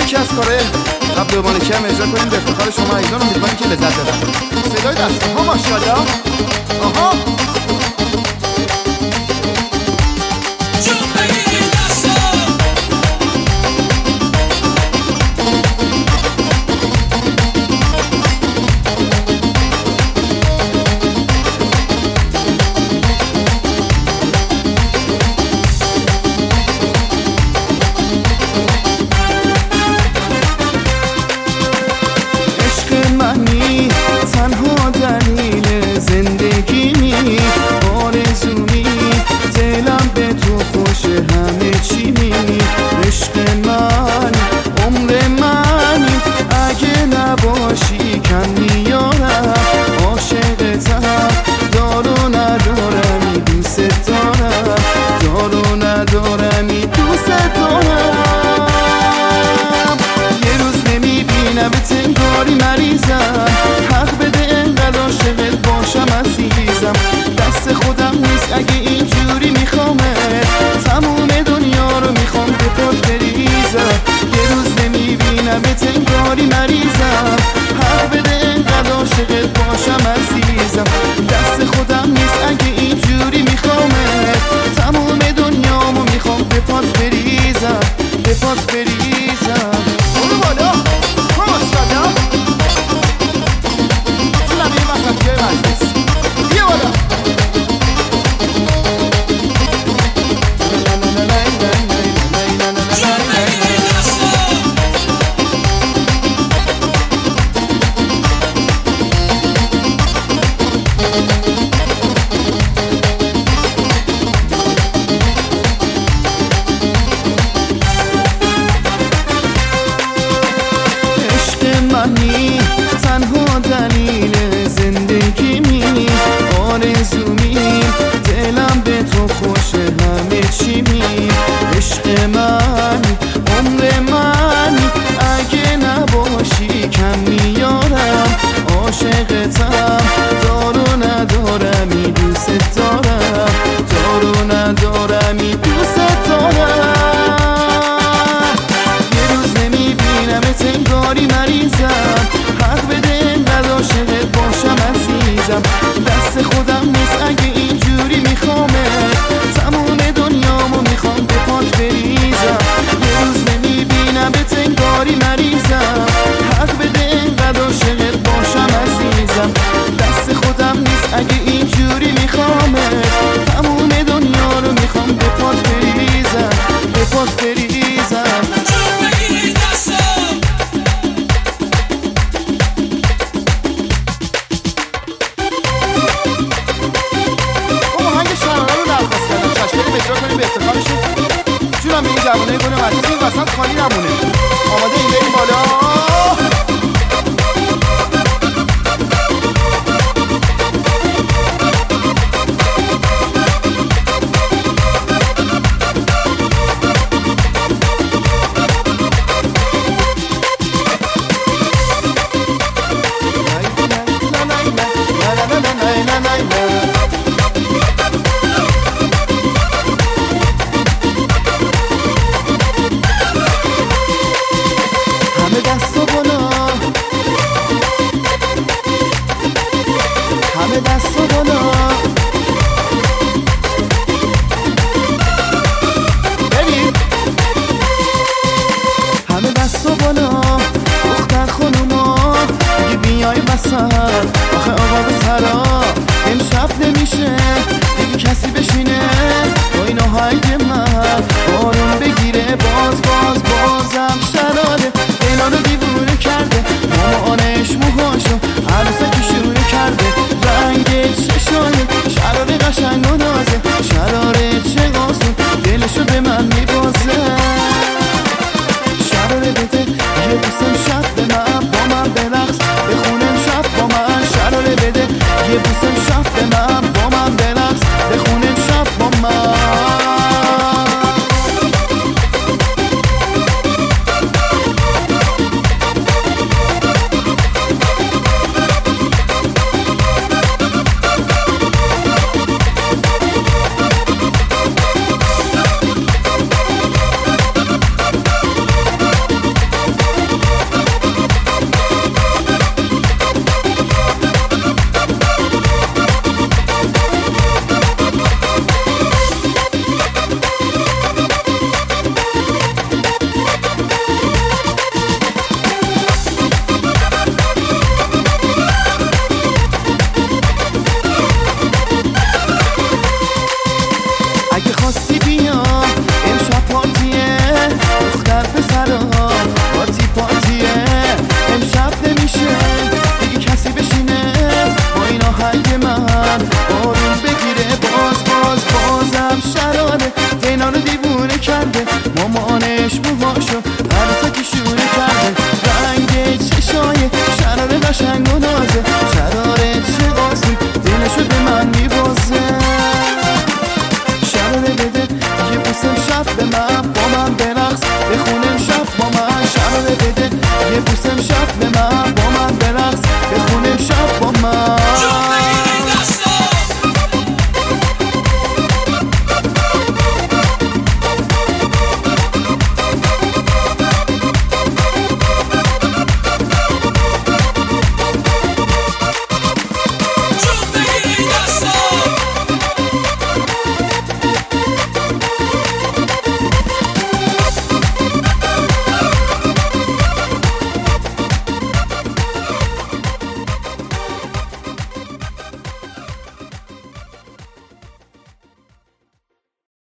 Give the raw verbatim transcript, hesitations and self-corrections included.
یکی از کاره قبل مالکی هم اجرا کنیم به افتخار شما عزیزان. امیدواریم که لذت ببرید. صدای دستان ها ماشاءالله. آها تنها دلیل زندگیمی، آرزومی دلم به تو خوش همه چیمی. عشق من عمر منی، اگه نباشی کم میارم. عاشقتم دارو ندارمی دوست دارم، دارو ندارمی دوست دارم. یه روز نمیبینم تنگاری مریضم، حق بده انقدر عاشقت باشم عزیزم. دست خودم نیست اگه اینجوری میخوامت، تموم دنیا رو میخوام به پات بریزم. یه روز نمیبینم تنگاری مریضم، حق بده انقدر عاشقت باشم عزیزم. دست خودم نیست اگه اینجوری میخوامت، تموم دنیامو میخوام به پات بریزم، به پات بریزم. برو بالا ماشاءالله. جونم این وسط جای مجلس بیا بالا. تنها دلیل زندگیمی، آرزومی دلم به تو خوش همه چیمی. عشق من عمر منی، اگه نباشی کم میارم. عاشقتم دارو ندارمی دوست دارم، دارو ندارمی دوست دارم. یه روز نمیبینم تنگاری مریضم، حق بده انقدر عاشقت باشم عزیزم. دست خودم نیست اگه اینجوری میخوامت، تموم دنیامو میخوام به پات بریزم. یه روز نمیبینم تنگاری مریضم، حق بده انقدر عاشقت باشم عزیزم. دست خودم نیست اگه اینجوری میخوامت، تموم دنیا رو میخوام به پات بریزم، به پات بریزم. جونم این جوانه گل مجلس این وسط خالی نمونه. آماده این بریم بالا. آخه آقا به سرا امشب نمیشه دیگه کسی بشینه با این آهنگ من آروم بگیره. باز باز بازم شلاله دلانو دیوونه کرده، مامانش موهاشو عروسکی شونه کرده. رنگ چشای شراره قشنگ و نازه، شراره چه قاسون دلشو به من میبازه. شراره بده یه بوسم شب به من، با من برقص بخونم شب با من. شراره بده یه بوسم شب به من، با من برقص بخونم شب با من. دیوونه کرده مامانش موهاشو عروسکی شونه کرده رنگ چشای شراره قشنگ و نازه شراره چه آسون دلشو به من میبازه شراره بده یه بوسم شب به من